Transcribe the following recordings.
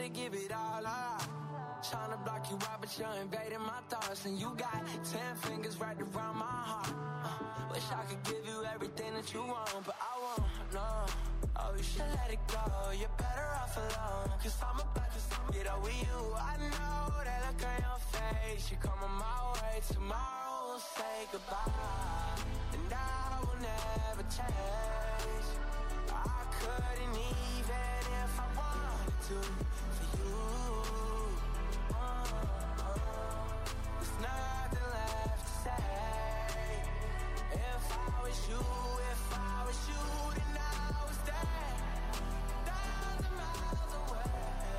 to give it all up. Tryna block you out, but you're invading my thoughts. And you got 10 fingers right around my heart. Wish I could give you everything that you want, but I won't, no. Oh, you should let it go, you're better off alone. Cause I'm about to get over you. I know that look on your face. You're coming my way, tomorrow we'll say goodbye. And I will never change. I couldn't even if I wanted to. For you, there's nothing left to say. If I was you, then I was there, 1,000 miles away.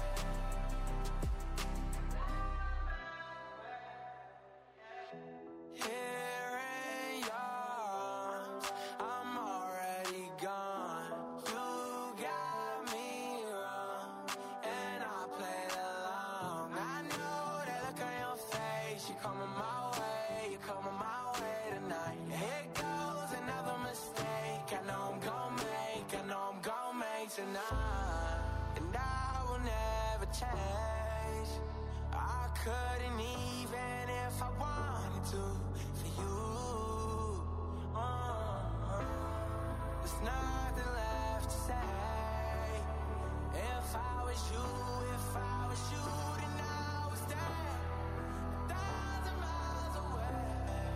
Here in yours, I'm already gone. You got me wrong, and I played along. I know that look on your face. You're coming my way, you're coming my way tonight. Here goes another mistake. I know I'm gon' make tonight. And I will never change. I couldn't even if I wanted to. For you, there's nothing left to say. If I was you, then I was there, 1,000 miles away.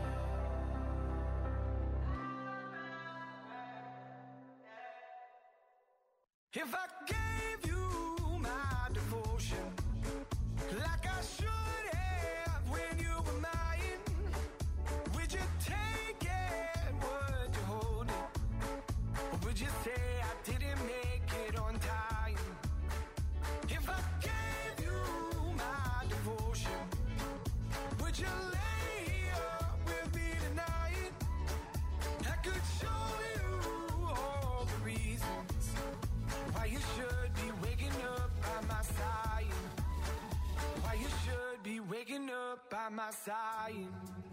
If I gave you my devotion, like I should have when you were mine, would you take it? Would you hold it? Or would you say I didn't make it on time? If I gave you my devotion, would you lay up with me tonight? I could show you all the reasons why you should be waking up by my side. Why you should be waking up by my side.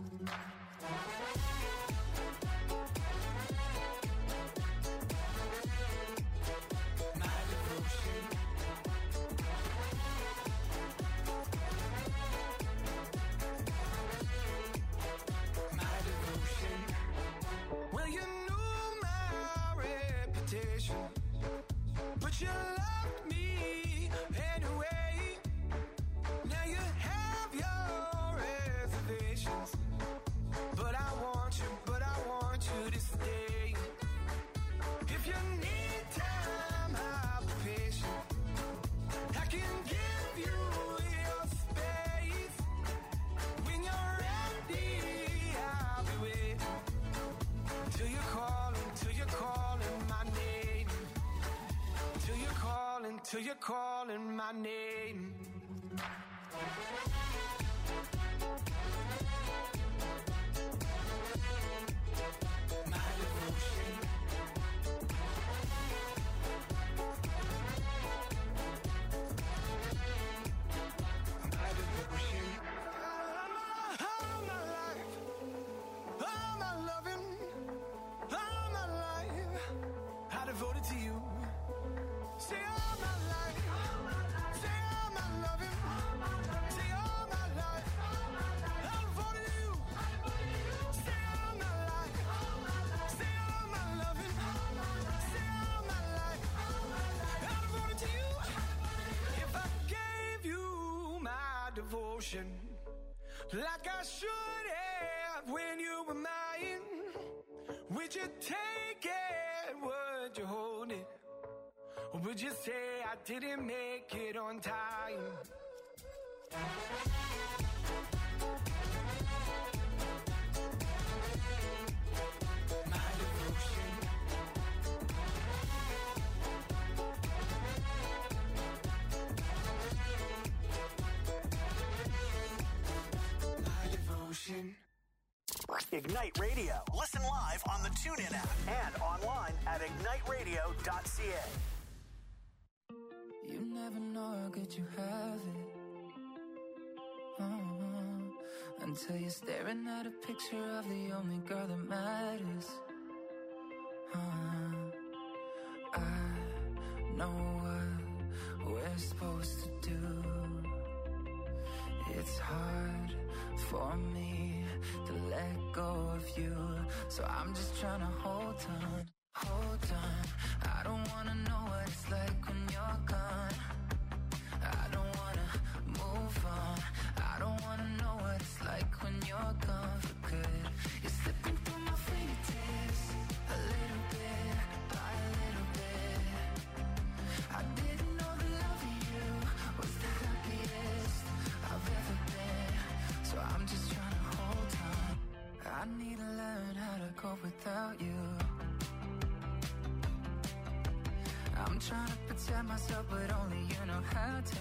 My devotion. My devotion. Well, you knew my reputation, but you loved me anyway. Now you have your reservations, but I want you to stay. If you need time, I'll be patient. I can give you your space. When you're ready, I'll be waiting. Till you're calling my name. Till you're calling my name. My devotion. My devotion. All my life, all my loving, all my life, I devoted to you. Say all my life, say all my loving, say all my life, I devoted to you. Say all my life, say all my loving, say all my life, I devoted to you. If I gave you my devotion, like I should have when you were mine, would you take it? Would you hold it? Or would you say I didn't make it on time? My devotion. My devotion. Ignite Radio. Listen live on the TuneIn app and online at igniteradio.ca. You never know how good you have it. Until you're staring at a picture of the only girl that matters. I know what we're supposed to do. for me to let go of you. So I'm just trying to hold on, hold on. I don't wanna know what it's like when you're gone. I don't wanna move on. I don't wanna know what it's like when you're gone for good. You're slipping through my fingertips, a little bit by a little bit. I didn't know the love of you was the happiest I've ever been. So I'm just trying to hold on. I need to learn how to cope without you. I'm trying to protect myself, but only you know how to.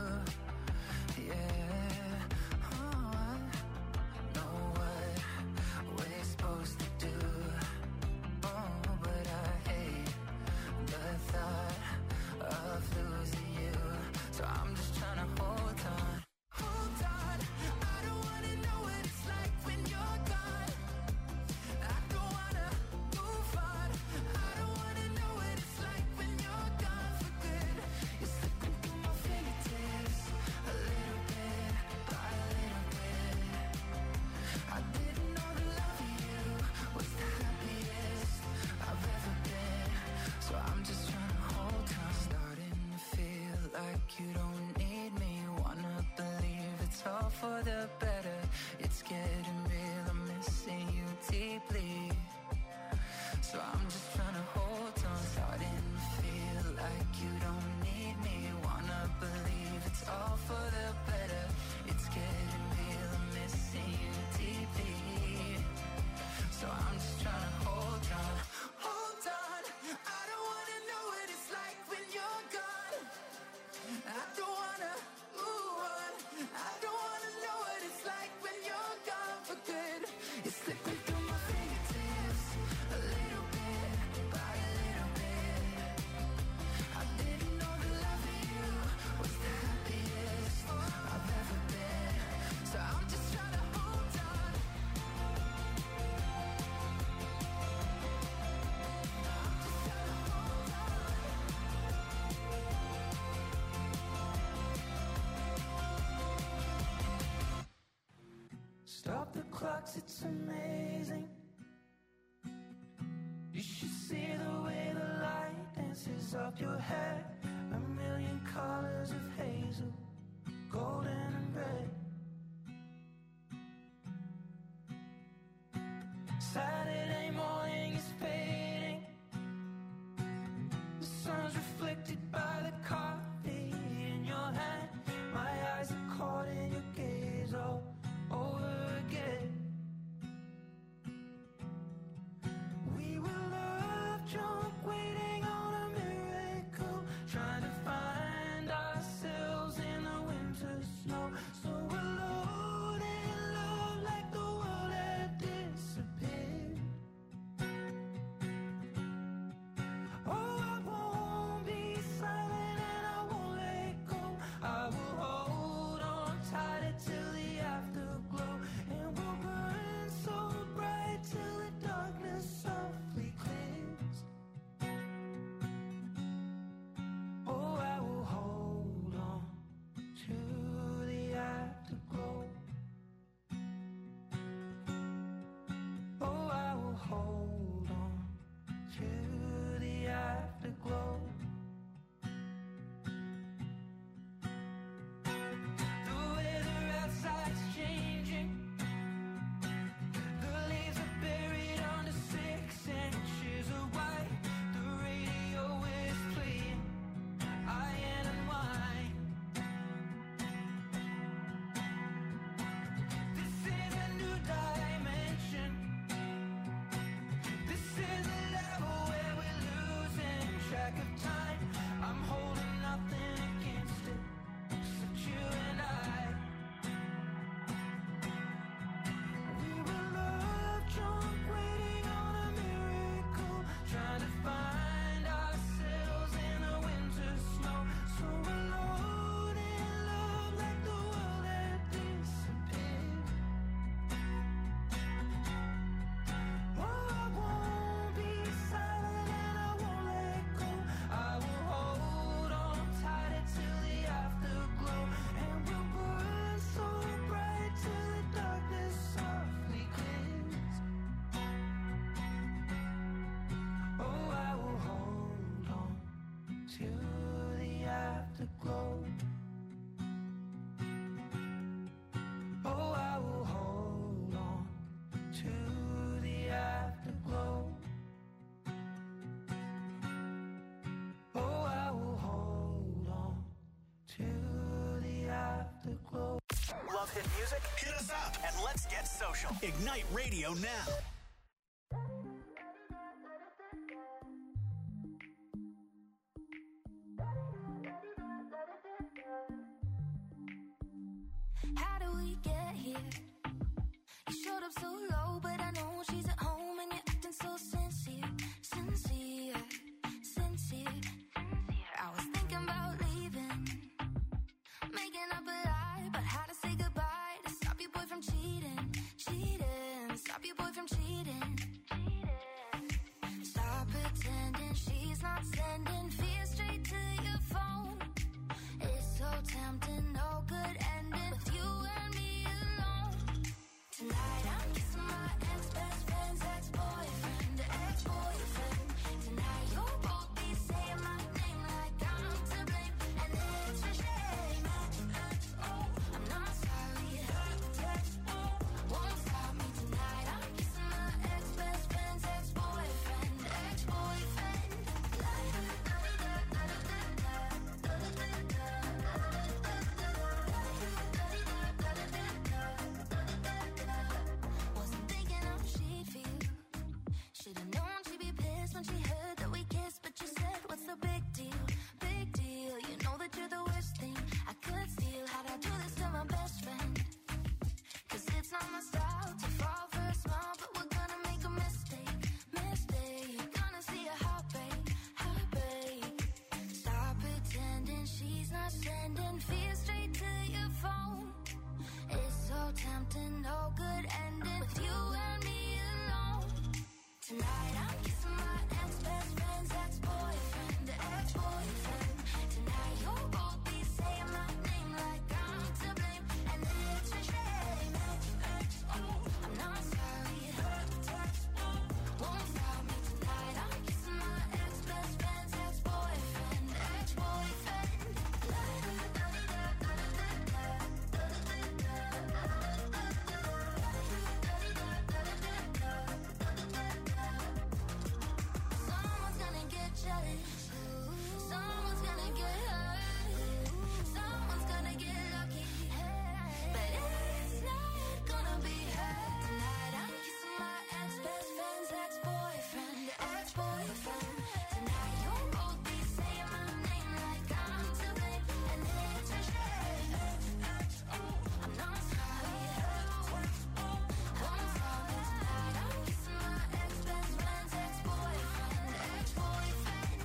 Yeah, oh, I know what we're supposed to do. Oh, but I hate the thought of losing you. So I'm just trying to hold on. Hold on. I don't wanna know what it's like when you're gone. I don't wanna move on. I don't wanna know what it's like when you're gone for good. You're slipping through my fingertips, a little bit by a little bit. I didn't know the love of you was the happiest I've ever been. So I'm just trying to hold on. Starting to feel like you don't need me. Wanna believe it's all for the better. It's getting real, I'm missing you deeply. So I'm just trying to hold on. Starting to feel like you don't need me. Wanna believe it's all for the better. It's getting real, I'm missing you deeply. So I'm just trying to hold on. Hold on. I don't wanna know what it's like when you're gone. I don't wanna move on. I don't wanna know what it's like when you're gone for good. It's slipping through my fingertips, a little bit by a little bit. I didn't know the love of you was the happiest I've ever been. So I'm just trying to hold on. Stop the clocks, it's amazing. You should see the way the light dances up your hair. A million colors of hazel, golden and red. Saturday morning is fading. The sun's reflected by the coffee in your hand. My eyes are caught in your gaze all over again. We were love drunk, waiting on a miracle, trying to find ourselves in the winter snow. So alone in love, like the world had disappeared. Oh, I won't be hit music? Hit us up and let's get social. Ignite Radio now. How do we get here? You showed up so low, but I know she's at home and you're acting so sincere. I was thinking about leaving, making up a lie about how to say goodbye to stop your boy from cheating. Stop your boy from cheating. Stop pretending she's not sending fear straight to your phone. It's so tempting, no good ending with you and me alone. Tonight I'm kissing my ex-best friend's ex-boyfriend, ex-boyfriend. Tonight you'll both be saying my name like I'm to blame, and it's a shame. I'm not sorry, won't stop me tonight. I'm kissing my ex-best friend's ex-boyfriend, ex-boyfriend. Wasn't thinking how she'd feel. Should've known she'd be pissed when she heard that we kissed, but you said, what's the big deal? Big deal. You know that you're the worst thing I could steal. How'd I do this to my best friend? 'Cause it's not my style to fall for a smile, but we're gonna make a mistake. Gonna see a heartbreak. Stop pretending she's not sending fear straight to your phone. It's so tempting, no good ending with you and me alone. Tonight I'm kissing my ex-best friend's ex-boyfriend, ex-boyfriend. Tonight you'll both be saying my name like I'm to blame, and it's a shame. I'm not sorry, won't stop me tonight. I'm kissing my ex-best friend's ex-boyfriend, ex-boyfriend. Someone's gonna get jealous, someone's gonna get hurt, someone's gonna get lucky, but it's not gonna be her. Tonight I'm kissing my ex-best friend's ex-boyfriend, ex-boyfriend. Tonight you'll both be saying my name like I'm to blame, and it's a shame. I'm not sorry, won't stop me tonight. I'm kissing my ex-best friend's ex-boyfriend, ex-boyfriend.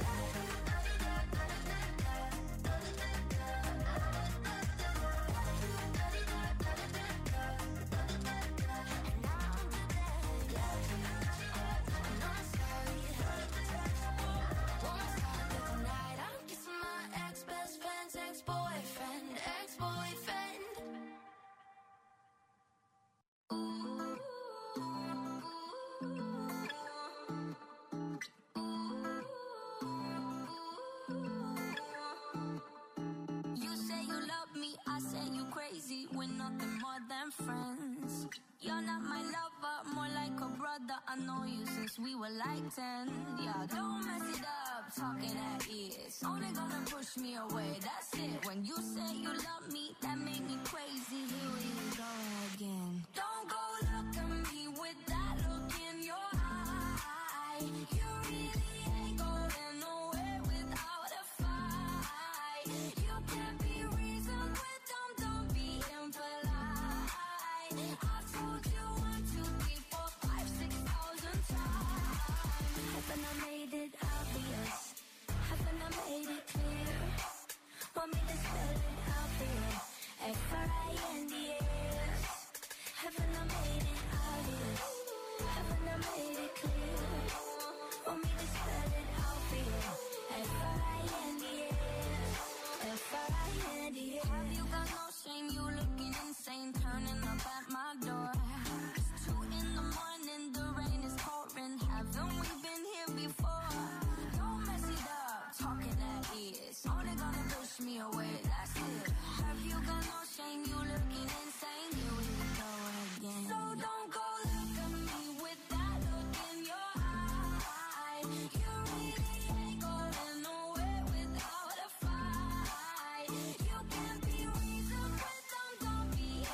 You say you love me, I say you crazy. We're nothing more than friends. You're not my lover, more like a brother. I know you since we were like 10. Yeah, don't mess it up, talking at ears. Only gonna push me away, that's it. When you say you love me, that made me crazy. Here we go again. Don't go look at me with that look in your eye. You really ain't going nowhere without a fight. You can't be reasoned with, don't be impolite. I told you 1, 2, 3, 4, 5, 6,000 times. Haven't I made it obvious? Haven't I made it clear? Want me to spell it out for you? F-R-I-N-D-S. Haven't I made it obvious? Haven't I made it clear? Want me to spell it out for you? F-R-I-N-D-S. F-R-I-N-D-S. Have you got no shame? You looking insane, turning up at my door. It's 2 in the morning, the rain is pouring. Haven't we been here before? Don't mess it up, talking at ears. Only gonna push me away, that's it. Have you got no shame? You looking insane. Here we go again. So don't go look at me with that look in your eye. You really ain't going nowhere without a fight. You can't be reasoned with, don't be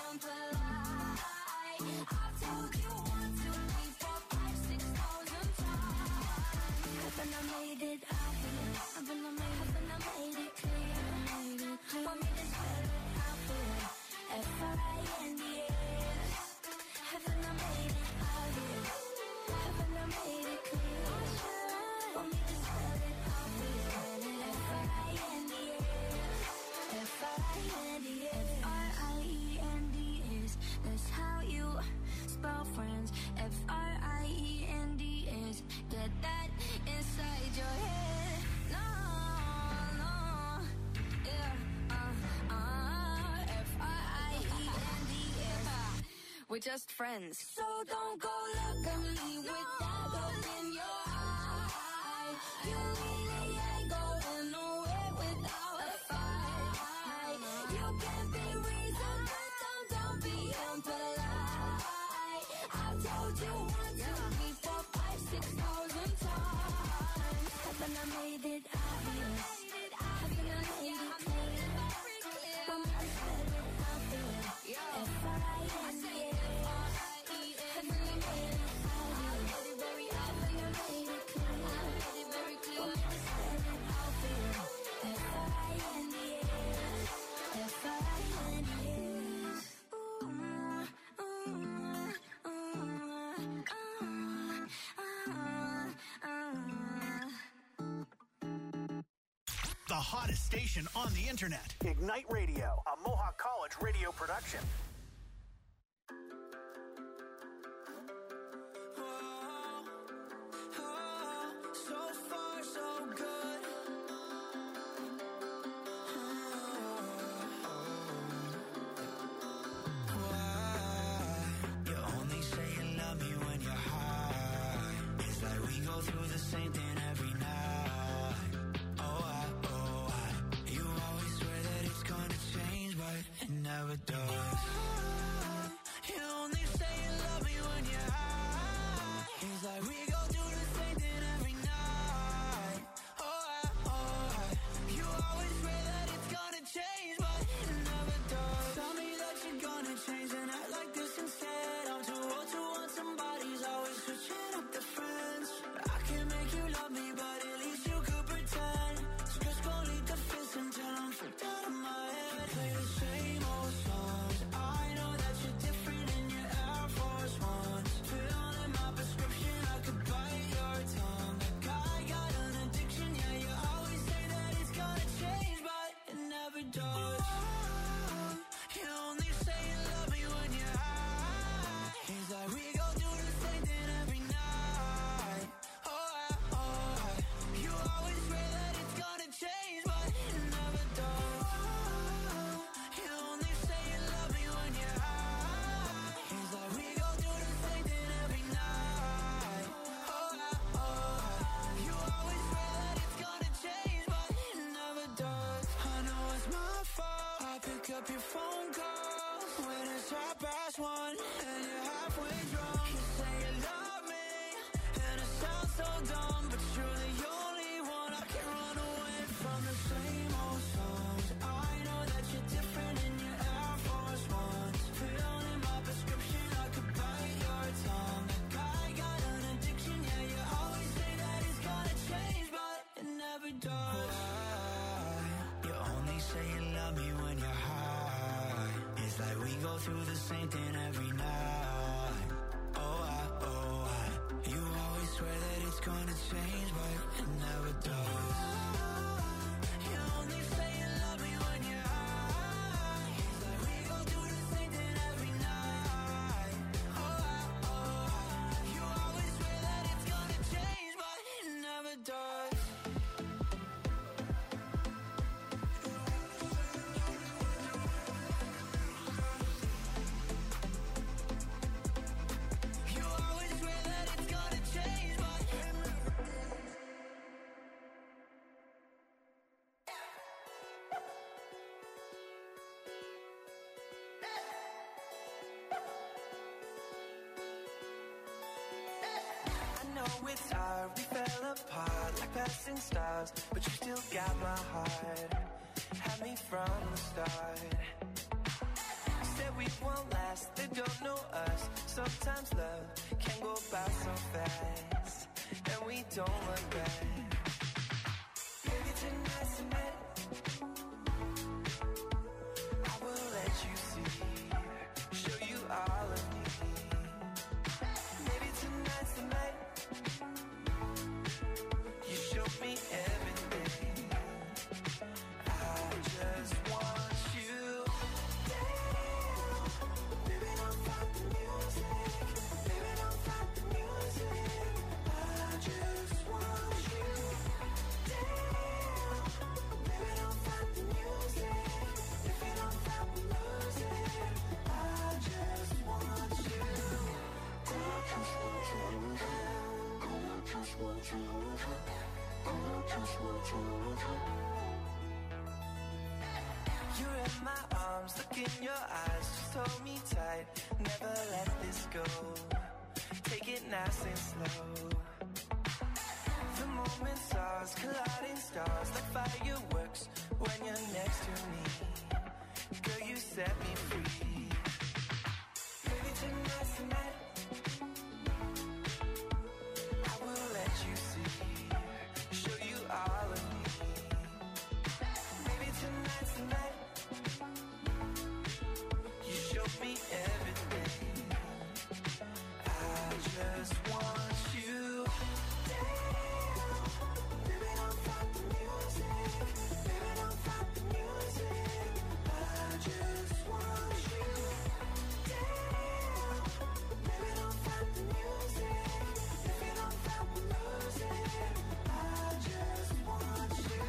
We're just friends. So don't go look at me with that look in your eye. You really ain't going nowhere without a fight. You can be reasoned, but don't be impolite. I've told you 1, 2, 3, 4, 5, 6,000 times. Haven't I made it obvious? Haven't I made it clear? Want me to spell it out there? F-R-I-N-D-A. Haven't I made it obvious? Haven't I made it clear? Want me to spell it out there? F-R-I-N-D-A. F-R-I-N-D-A. The hottest station on the internet. Ignite Radio, a Mohawk College radio production. So far, so good. Why? You only say you love me when you're high. It's like we go through the same thing every night. You always swear that it's gonna change, but it never does. You only say you love me when you're high. It's like we go through the same thing every night. You always swear that it's gonna change, but it never does. Tell me that you're gonna change and act like this instead. I'm too old to want somebody's always switching up the friends. I can't make you love me, but at least you could pretend. So just go lead the fist until I'm freaked out of my head. Play the same old songs. I know that you're different in your Air Force Ones. Fill in my prescription, I could bite your tongue. Like I got an addiction, yeah, you always say that it's gonna change, but it never does. You only say you love me when you're high. It's like we go through the same thing every night. You always swear that it's gonna change, but it never does. You only say you love me when you're high. It's like we go through the same thing every night. You always swear that it's gonna change, but it never does. I know it's my fault. I pick up your phone calls when it's 1:30 and you're halfway drunk. You say you love me, and it sounds so dumb, but you're the only one I can run away from. The same old songs. I know that you're different in your Air Force Ones. Fill in my prescription, I could bite your tongue. Like I got an addiction, yeah, you always say that it's gonna change, but it never does. You only say you love me when you're high. It's like we go through the same thing every night. You always swear that it's gonna change, but it never does. You only say you love me when you're high. It's like we go through the same thing every night. You always swear that it's gonna change, but it never does. You always swear that it's gonna change, but I know it's hard, we fell apart like passing stars, but you still got my heart. Had me from the start. Said we won't last, they don't know us. Sometimes love can go by so fast, and we don't look back. Maybe tonight's the night I will let you see, show you all of me. Maybe tonight's the night you show me everything. I just want you. Baby, don't fight the music. Baby, don't fight the music. I just want you. You're in my arms, look in your eyes, just hold me tight, never let this go. Take it nice and slow. The moment stars, colliding stars, like fireworks when you're next to me. Girl, you set me free. Maybe tonight's the night I will let you see, show you all of me. Maybe tonight's the night you show me everything. I just want you. Baby, don't fight the music. Baby, don't fight the music. I just want you. Baby, don't fight the music. If you don't fight the music, I just want you.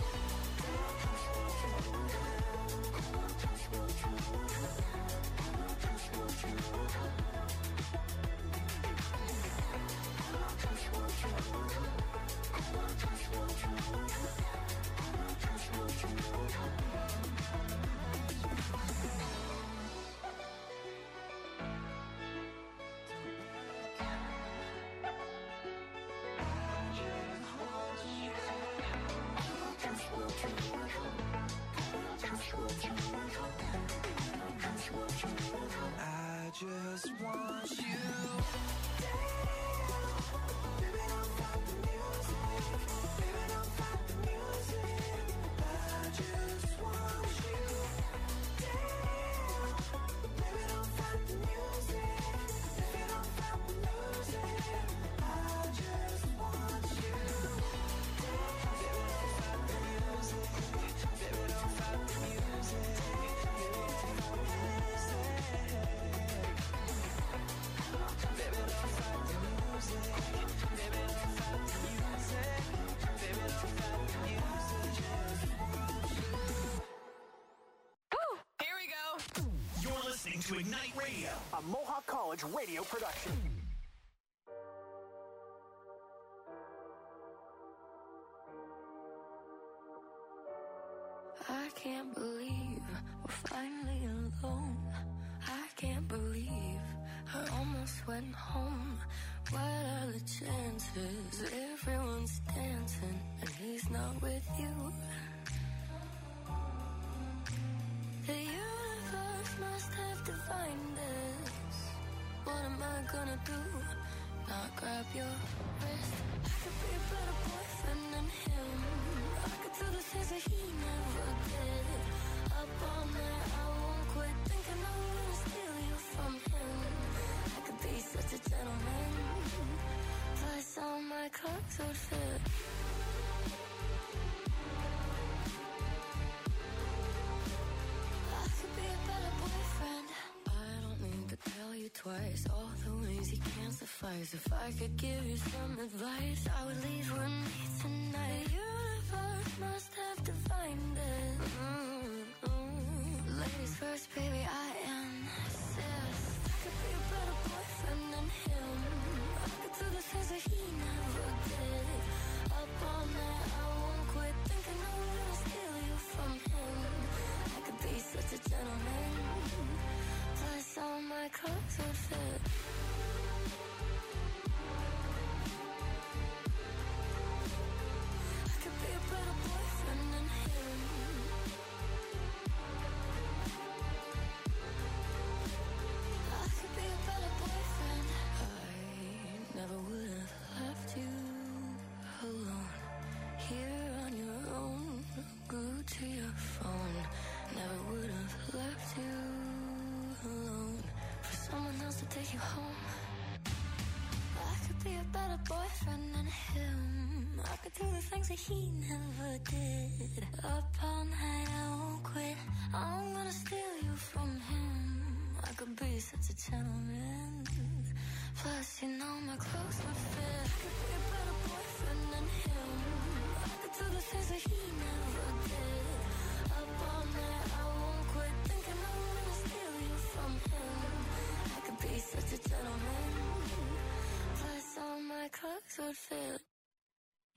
I just want you. Baby, don't fight the music. Baby, don't fight the music. I just want you. Baby, don't fight the music. If you don't fight the music, I just want you. Baby, don't fight the music. Baby, don't fight the music. Here we go. You're listening to Ignite Radio, a Mohawk College radio production. I can't believe we're finally alone. I can't believe I almost went home. What are the chances? Everyone's dancing and he's not with you. The universe must have divined this. What am I gonna do? Not grab your wrist. I could be a better boyfriend than him. I could do the things that he never did. Up all night, I won't quit thinking I'm gonna steal you from him. I could be such a gentleman. Plus all my clothes would fit. I could be a better boyfriend. I don't need to tell you twice all the ways he can't suffice. If I could give you some advice, I would leave with me tonight. The universe must have divined it. Ladies first, baby, I insist. I could be a better boyfriend than him. I could do the things that he never did. Up all night, I won't quit thinking I'm gonna steal you from him. I could be such a gentleman. Plus all my clothes would fit. I could be a better boyfriend than him. I could be a better boyfriend. I never would have left you alone. Here on your own, glued to your phone. Never would have left you alone for someone else to take you home. I could be a better boyfriend than him. I could do the things that he never did. Up all night, I won't quit. I'm gonna steal you from him. I could be such a gentleman. Plus, you know my clothes would fit. I could be a better boyfriend than him. I could do the things that he never did. Up all night, I won't quit thinking I'm gonna steal you from him. I could be such a gentleman. Plus, all my clothes would fit.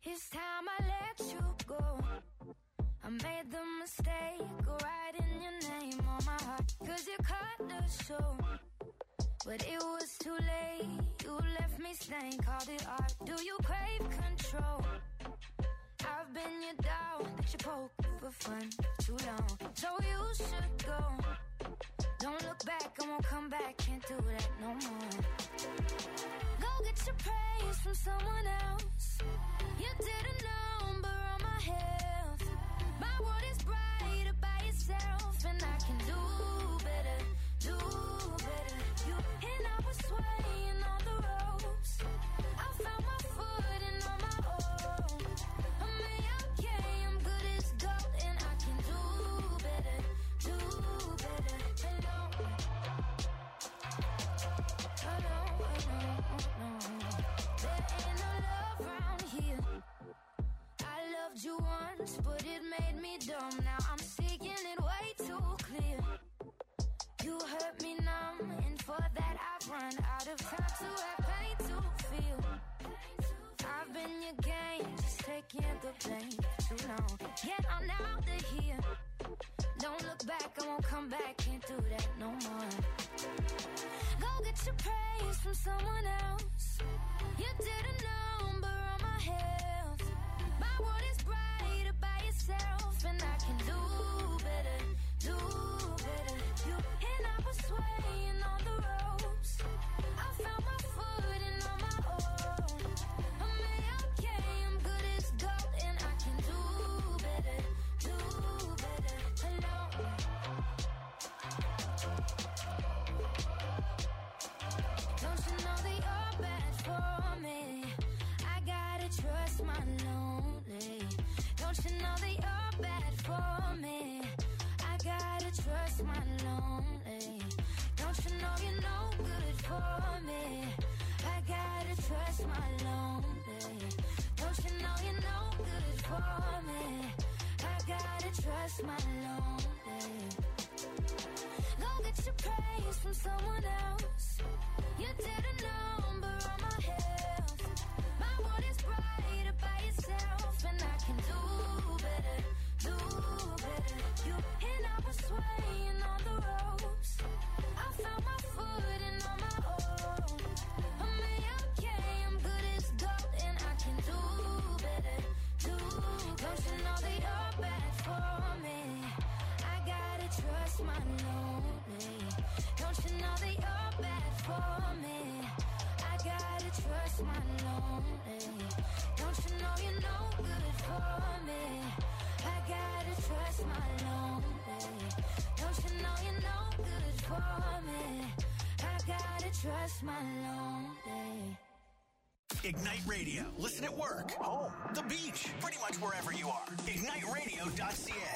It's time I let you go. I made the mistake of writing your name on my heart, 'cause you cut the show. But it was too late, you left me stained, called it art. Do you crave control? I've been your dog that you poke for fun for too long. So you should go. Don't look back, I won't come back, can't do that no more. Go get your praise from someone else. You didn't know, but on my health. My world is brighter by yourself, and I can do better, do better. You and I was swaying on the ropes. I found my footing on my own. I'm okay, I'm good as gold, and I can do better, do better. Hello. There ain't no love around here. I loved you once, but it made me dumb. Now I'm seeing it way too clear. You hurt me numb, and for that I've run out of time to have pain to feel. I've been your game, just taking the blame for too long. Yet I'm out of here. Don't look back, I won't come back, can't do that no more. Go get your praise from someone else. You didn't know, but on my health. My world is brighter by yourself, and I can do better, do better. You and I was swaying on the ropes. I found my footing on my own. I'm okay, I'm good as gold, and I can do better, do better. Hello. Don't you know that you're bad for me? I gotta trust my lonely. Don't you know that you're bad for me? I gotta trust my lonely. Don't you know you're no good for me? I gotta trust my lonely. Don't you know you're no good for me? I gotta trust my lonely. Go get your praise from someone else. You didn't know, but on my health. My world is brighter by yourself, and I can do better, do better. You and I was swaying on the ropes. I found my footing on my own. I'm okay, I'm good as gold, and I can do better, do better. Don't you know that you're bad for me? I gotta trust my lonely. Don't you know that you're bad for me? I gotta trust my lonely. Don't you know you're no good for me? I gotta trust my lonely. Don't you know you're no good for me? I gotta trust my lonely. Ignite Radio. Listen at work, home, the beach, pretty much wherever you are. IgniteRadio.ca.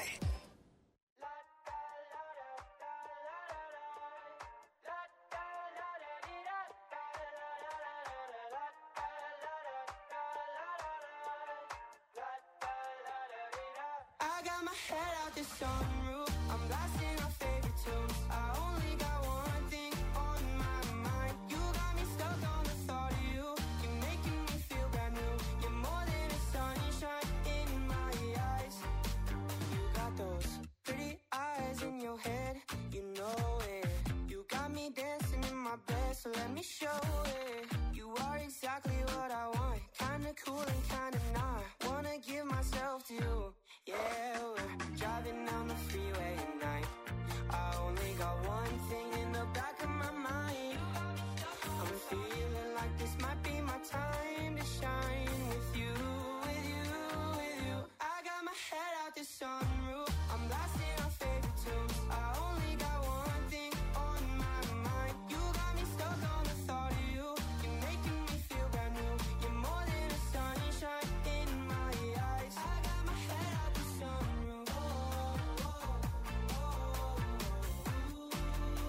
I got my head out the sunroof. I'm blasting our favorite tunes. I only got one thing on my mind. You got me stuck on the thought of you. You're making me feel brand new. You're more than a sunshine in my eyes. You got those pretty eyes in your head. You know it. You got me dancing in my bed, so let me show it. You are exactly what I want. Kinda cool and kinda not. Wanna give myself to you. Yeah, we're driving down the freeway at night. I only got one thing in the back of my mind. I'm feeling like this might be my time to shine with you, with you, with you. I got my head out the sunroof. I'm blasting our favorite tunes. I only got one thing on my mind. You got me stuck on the thought of you. You're making me feel brand new. You're more than a sunshine in my eyes. I got my head out the sunroof.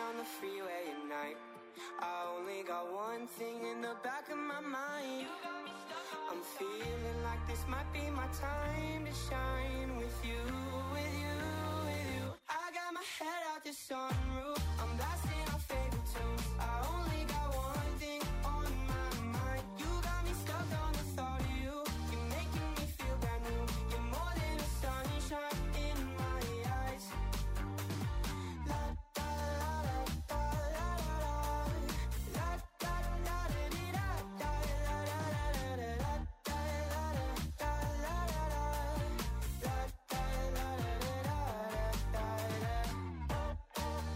on the freeway at night. I only got one thing in the back of my mind. I'm feeling like this might be my time to shine with you, with you, with you. I got my head out the sunroof, I'm blasting our favorite tunes. I only got one thing on my mind. You got me stuck on the thought of you. You're making me feel brand new. You're more than a sunshine in my eyes. La da la da la la la da da da di da da la la la la la da la la la la la la da la la la la la.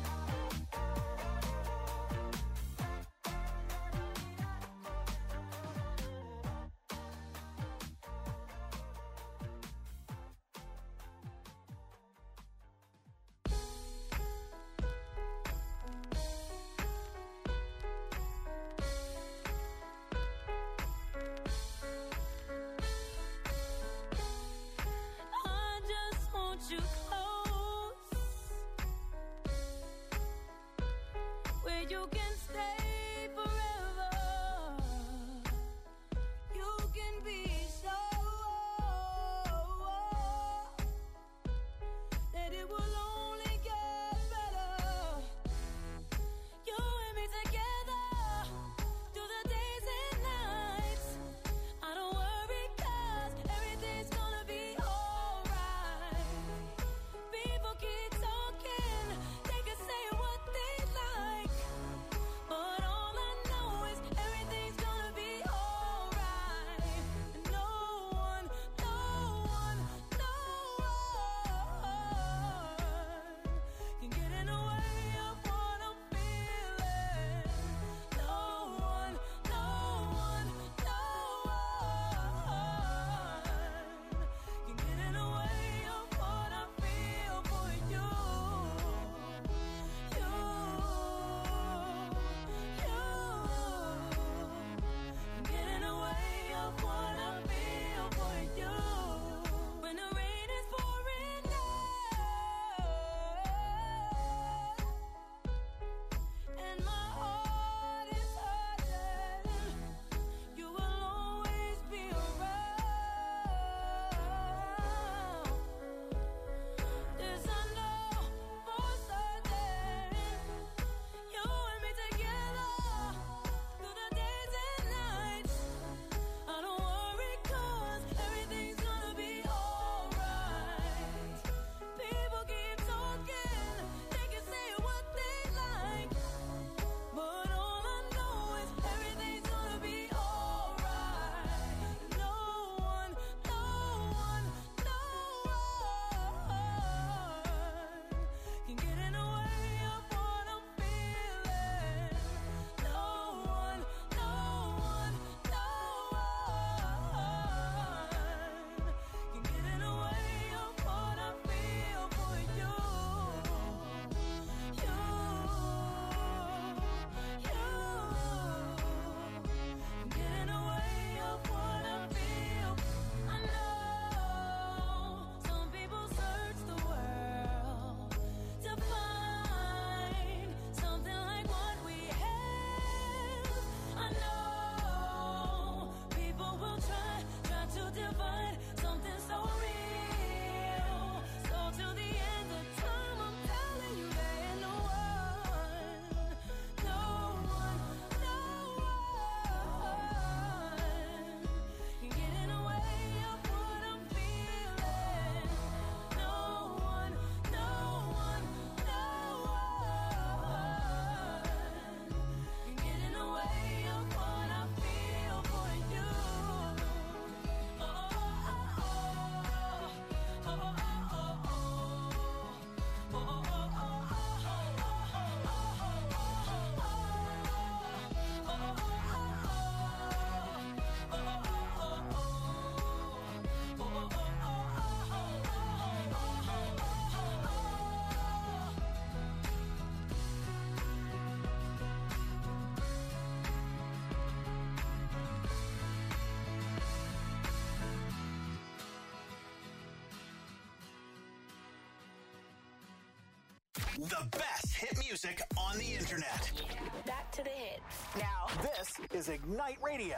The best hit music on the internet. Back to the hits. Now, this is Ignite Radio.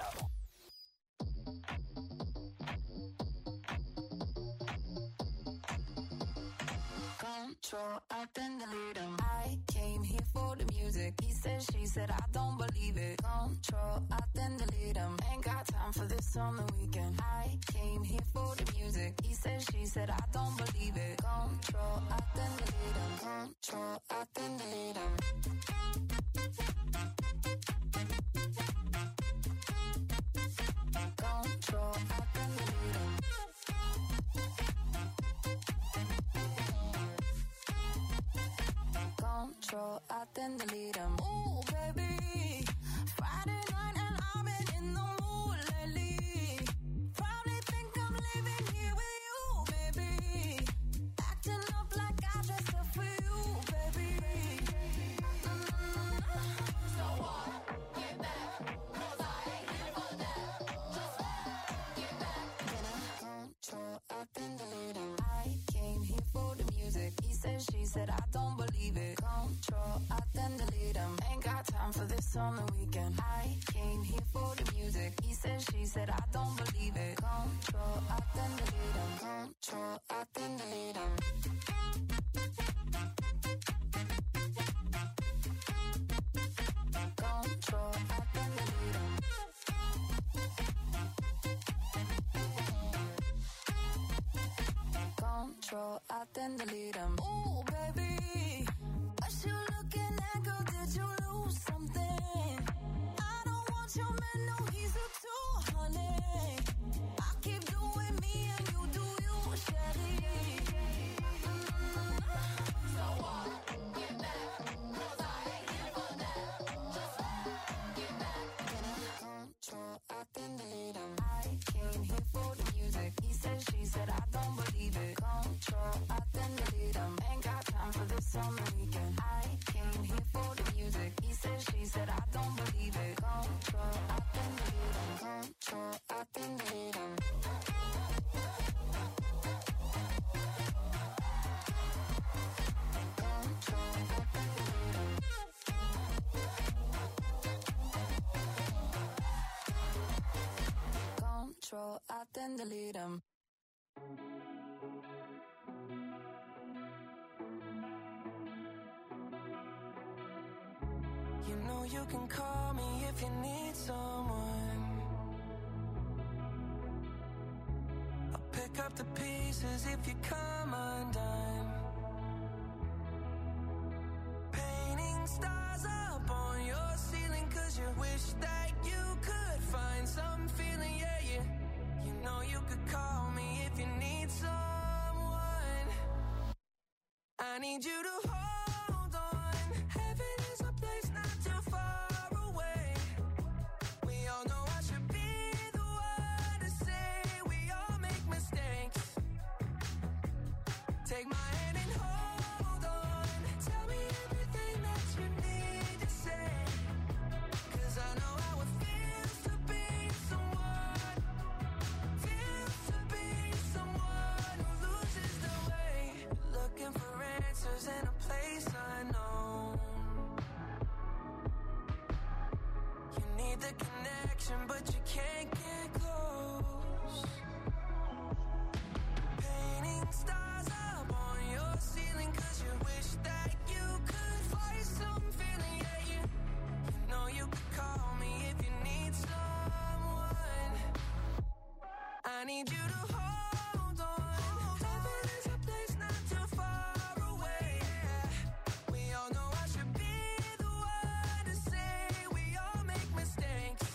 Control, I then delete him. I came here for the music. He said, she said, I don't believe it. Control, I then delete him. Ain't got time for this on the weekend. I came here for the music. He said, she said, I don't believe it. Control, I then delete him. Control, I then delete him. Control, I then delete him. Control, I then delete him. Ooh, baby, Friday night and I've been in the mood lately. Probably think I'm living here with you, baby. Acting up like I dressed up for you, baby. So what? Get back, 'cause I ain't here for that. Just get back. Control, I then delete him. I came here for the music. He said, she said, I don't believe it. Control, I then delete him. Ain't got time for this on the weekend. I came here for the music. He said, she said, I don't believe it. Control, I then delete him. Control, I then delete him. Control, I then delete him. Control, I then delete him. Ooh, baby, what you looking at, girl? Did you lose something? I don't want your man, no, he's a two, honey. I keep doing me and you do you, Shelly. So what? Get back, 'cause I ain't here for that. Just get back. Control, I then delete him. I came here for the music. He said, she said, I don't believe it. Control, I then delete him. Ain't got time for this on the weekend. I came here for the music. He said, she said, I don't believe it. Control, I then delete him. Control, I then delete him. Control, I then delete him. Control, I then delete him. You know you can call me if you need someone. I'll pick up the pieces if you come undone. Painting stars up on your ceiling 'cause you wish that you could find some feeling, yeah, yeah. You know you could call me if you need someone. I need you to hold on. Heaven is a place not too far away. We all know I should be the one to say we all make mistakes. Take my hand and hold on. Tell me everything that you need to say. 'Cause I know how it feels to be someone. Feels to be someone who loses the way. Looking for answers in a place unknown. You need the connection, but you can't get close. Painting stars up on your ceiling 'cause you wish that you could find some feeling, yeah, yeah. You know you could call me if you need someone. I need you to hold on. Heaven is a place not too far away. We all know I should be the one to say we all make mistakes.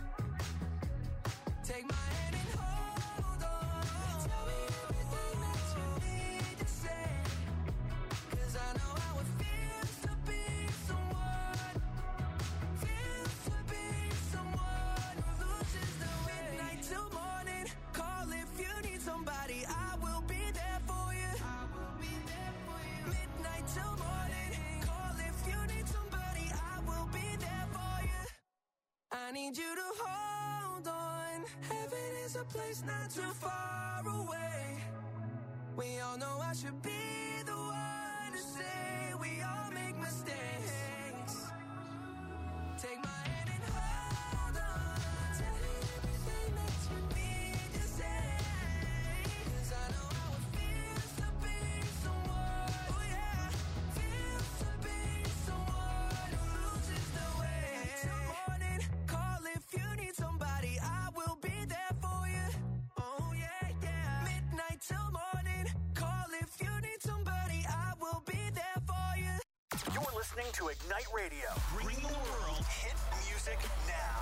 Take my hand and hold on. Tell me everything that you need to say. 'Cause I know how it feels to be someone. Feels to be someone who loses the way. Midnight till morning. Call if you need somebody. I will be there for you. I will be there for you. Midnight till morning. Call if you need somebody. I will be there for you. I need you to hold on. Heaven is a place not too far away. We all know I should be the one to say we all make mistakes. Take my hand and hold on. Tell me everything that you need to say. 'Cause I know how it feels to be someone, oh yeah, feels to be someone who loses the way. Till morning, call if you need somebody, I will be there for you. Oh yeah, yeah. Midnight till morning, call if you need somebody, I will be there for you. You're listening to Ignite Radio, bringing the world hit music now.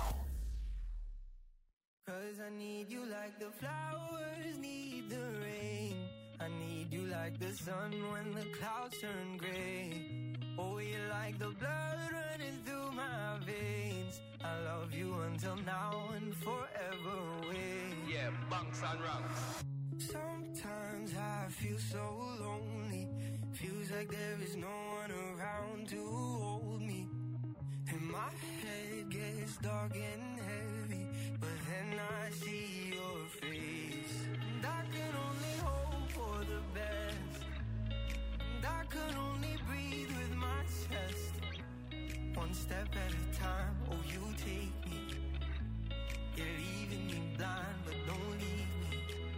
'Cause I need you like the flowers need the rain. I need you like the sun when the clouds turn gray. Oh, you're like the blood running through my veins. I love you until now and forever away. Yeah, bunks and rungs. Sometimes I feel so lonely. Feels like there is no one around to hold me. And my head gets dark and heavy, but then I see your face. And I can only hope for the best. And I can only breathe with my chest. One step at a time, oh you take me. You're leaving me blind, but don't leave me.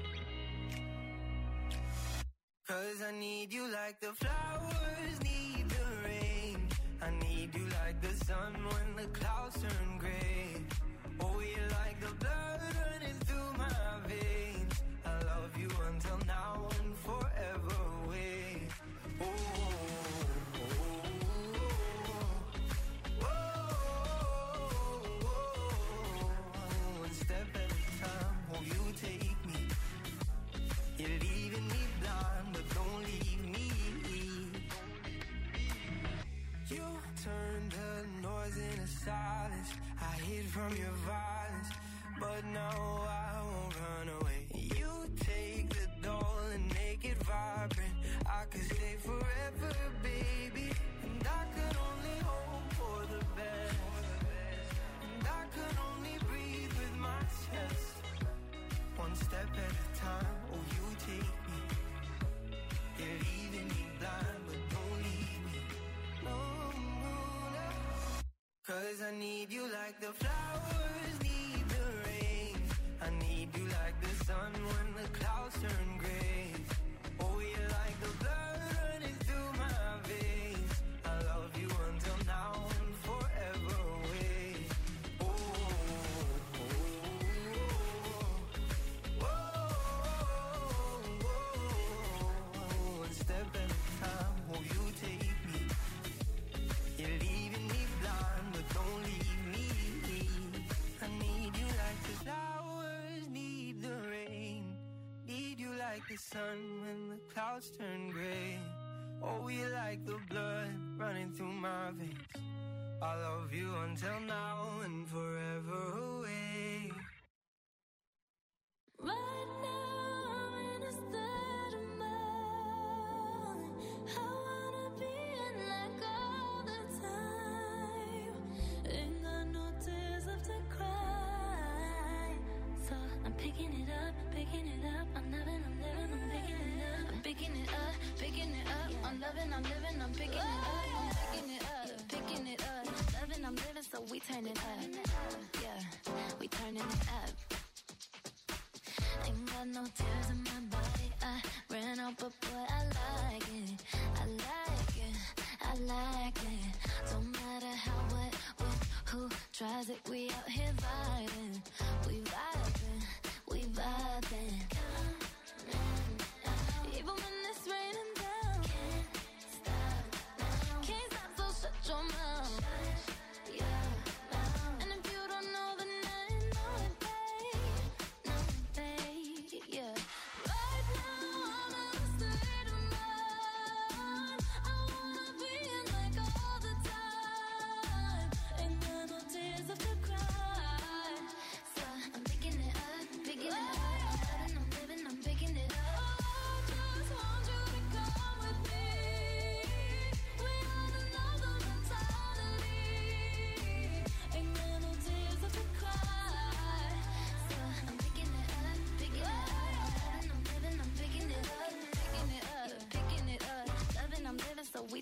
'Cause I need you like the flowers need the rain. I need you like the sun when the clouds turn gray. Oh, you're like the blood running through my veins. I love you until now and forever away. Oh, oh, oh, oh, oh. One step at a time, oh, you take me. You're leaving me blind, but don't leave me. You turn the noise into silence. I hid from your violence, but now I won't run away. You take the doll and make it vibrant. I could stay forever, baby. And I could only hope for the best. And I could only breathe with my chest. One step at a time, oh you take me. You're leaving me blind, but don't leave me. No, no, no. 'Cause I need you like the flowers need the rain. I need you like the sun when the clouds turn gray. Oh, you're like the blood running through my veins. I love you until now and forever away. Oh, oh, oh, oh, oh. One step at a time, oh you take me. You're leaving me blind, but don't leave me. I need you like the flowers need the rain. Need you like the sun when the clouds turn gray. Oh, you're like the blood running through my veins. I love you until now and forever away. Right now I'm in a state of mind. I wanna be in like all the time. Ain't got no tears left to cry. So I'm picking it up, picking it up. I'm loving, I'm living, I'm picking it up. I'm picking it up, picking it up. I'm loving, I'm living, I'm picking it up. I'm picking it up, picking it up. Loving, I'm living, so we turn it up. Yeah, we turning it up. Ain't got no tears in my body. I ran out, but boy, I like it. I like it. I like it. Don't matter how, what, when, who tries it. We out here vibing. We vibing. We vibing. Even when it's raining down. Can't stop now. Can't stop, so shut your mouth. And if you don't know, then I know it, babe. Know it, babe. Yeah.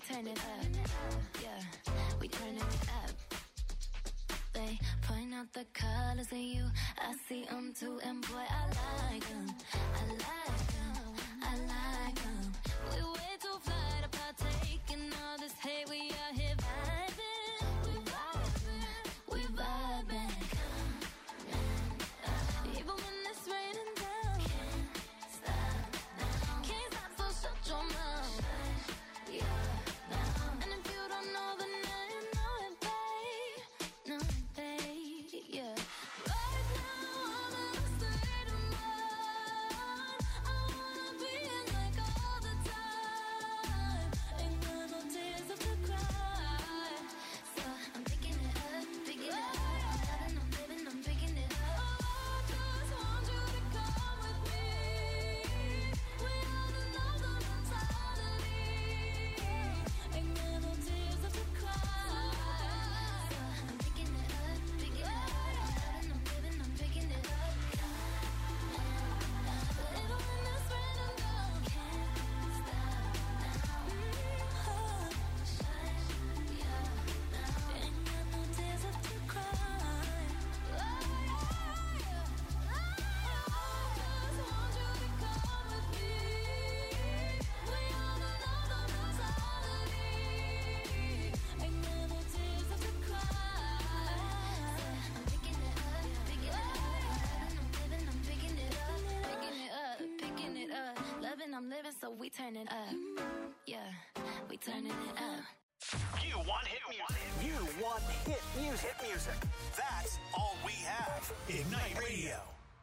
turn it up. Yeah, we turn it up. They point out the colors in you. I see them too, and boy, I like them. I like them. I like them. We way too fly to partake in all this hate. We out here vibing. We vibing. We vibing. Even when it's raining down, can't stop now. Can't stop, so shut your mouth. Yeah, and if you don't know, then now you know it, babe. Know it, babe. Yeah. Right now I'm in a state of mind. I wanna be in like all the time. Ain't got no tears left to cry. So I'm picking it up, picking it up. I'm living, I'm picking it up. I just want you to come with me. We all know the mentality. Ain't got no tears left to cry. So I'm picking it up, picking it up. I'm living, I'm picking it up. Even when it's raining down, can't stop now. Shine, yeah, now. Ain't got no tears left to cry. I just want you to come with me. We all know the mentality. Ain't got no tears left to cry. I'm picking it up, picking it up. I'm living, I'm picking it up, picking it up, picking it up. Loving, I'm living, so we turn it up. Yeah, we turning it up. You want hit music. You want hit music. Hit music. That's all we have. Ignite Radio.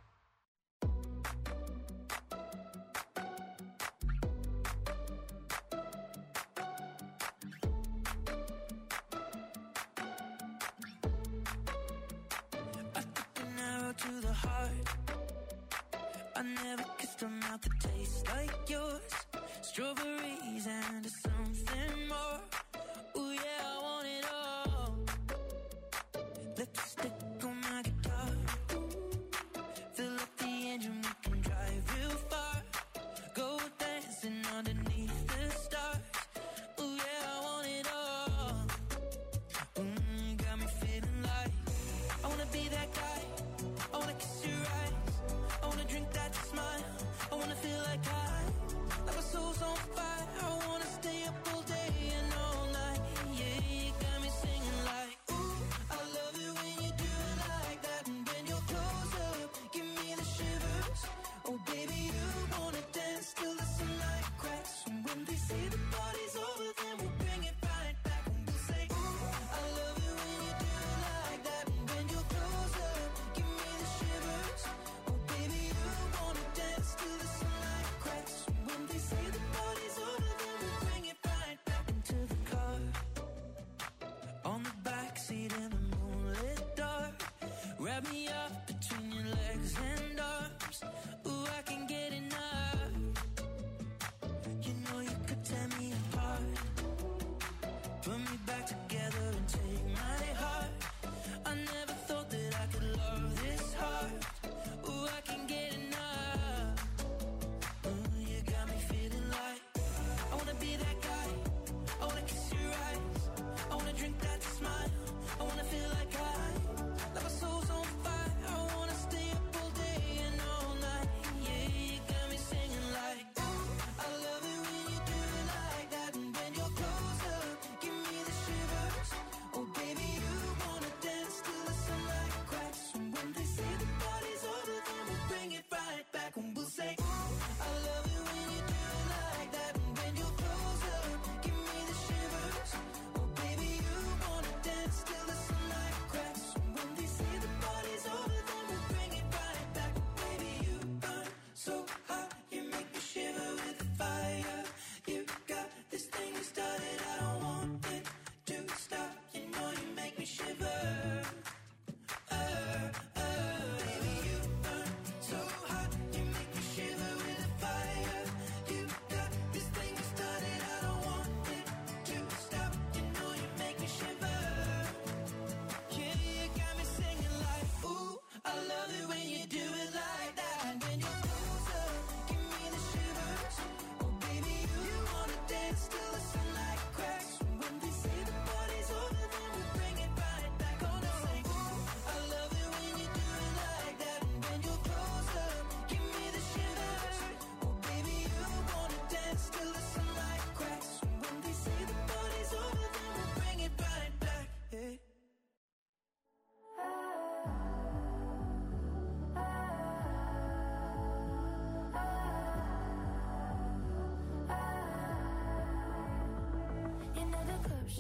I took an arrow to the heart. I never kissed a mouth that tastes like yours. Strawberries and something more. Ooh yeah, I want it all. Lipstick on my guitar. Fill up the engine, we can drive real far. Go dancing underneath the stars. Ooh yeah, I want it all. Got me feeling like I wanna be that guy. I wanna kiss your eyes. I wanna drink that smile. I wanna feel like my soul's on fire. I wanna stay up all day and all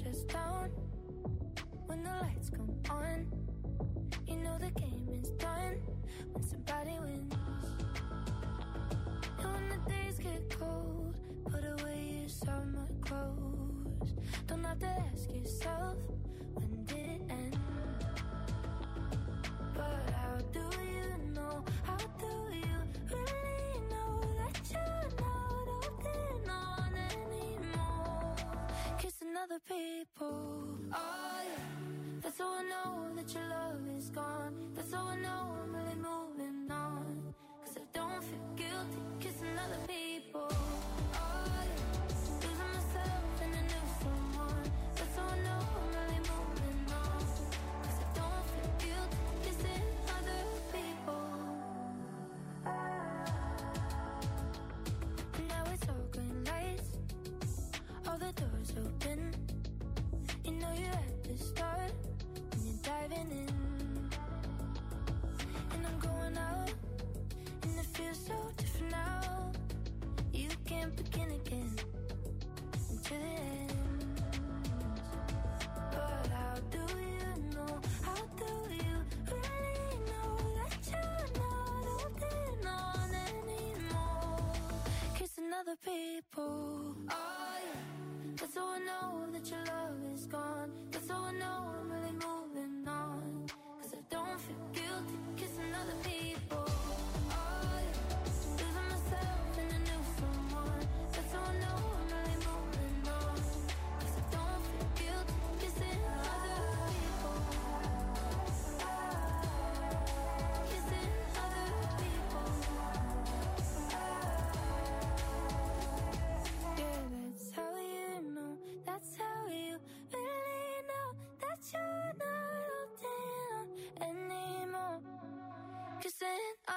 chest down when the lights come on. You know the game is done when somebody wins. And when the days get cold, put away your summer clothes. Don't have to ask yourself, when did it end? But how do you know? How do you really know that you're not holding on anymore? Kissing other people. Oh yeah, that's how I know that your love is gone. That's how I know I'm really moving on. 'Cause I don't feel guilty kissing other people. Oh yeah, losing myself in a new someone. That's how I know I'm really moving on. 'Cause I don't feel guilty kissing other people. And now it's all green lights, all the doors open. You know you're at the start when you're diving in. And I'm going out, and it feels so different now. You can't begin again until it ends. But how do you know? How do you really know that you're not holding on anymore? Kissing other people. Oh yeah, that's how I know that your love is gone. That's how I know I'm really moving on. 'Cause I don't feel guilty kissing other people. Oh yeah, losing myself in a new someone. That's how I know I'm really moving on. 'Cause I don't feel guilty kissing other people. Kissing other people. Yeah, that's how you know. That's how you really know that you're not holding on anymore. Kissing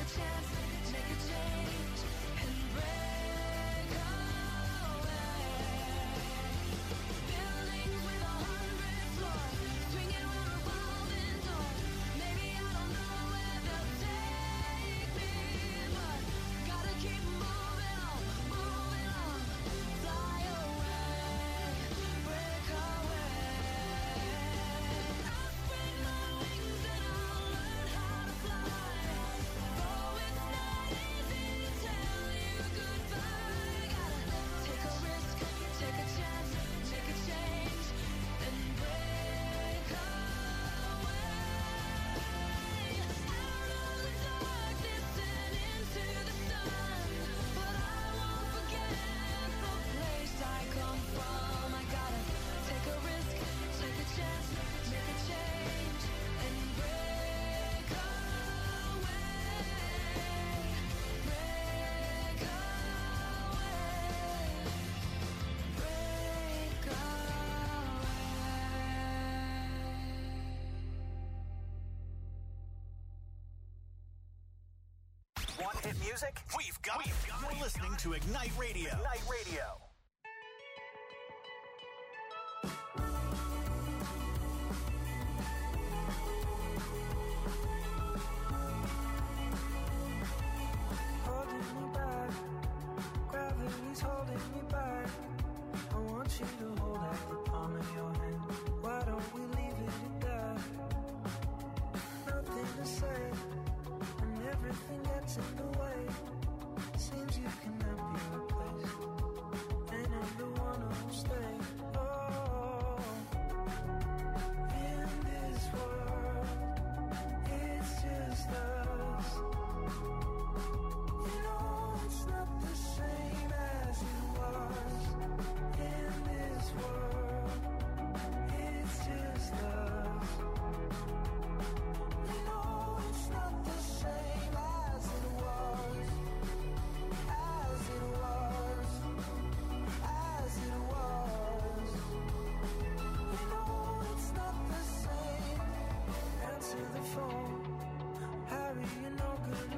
a chance, make a change, and break away. Buildings with 100 floors, swinging around revolving doors. Maybe I don't know where they'll take me, but gotta keep moving on, fly away, break away. I'll spread my wings and I'll learn how to fly. Oh, it's not easy to tell you goodbye. Gotta take a risk, take a chance, make a change, and break away. Out of the darkness and into the sun, but I won't forget the place I come from. I gotta take a risk, take a chance, make a change, and break away. Break away. Break away. Want hit music? We've got it. You're listening to Ignite Radio. Ignite Radio. Holding me back, gravity's holding me back. I want you to hold out the palm of your hand. Why don't we leave it at that? Nothing to say, and everything gets in the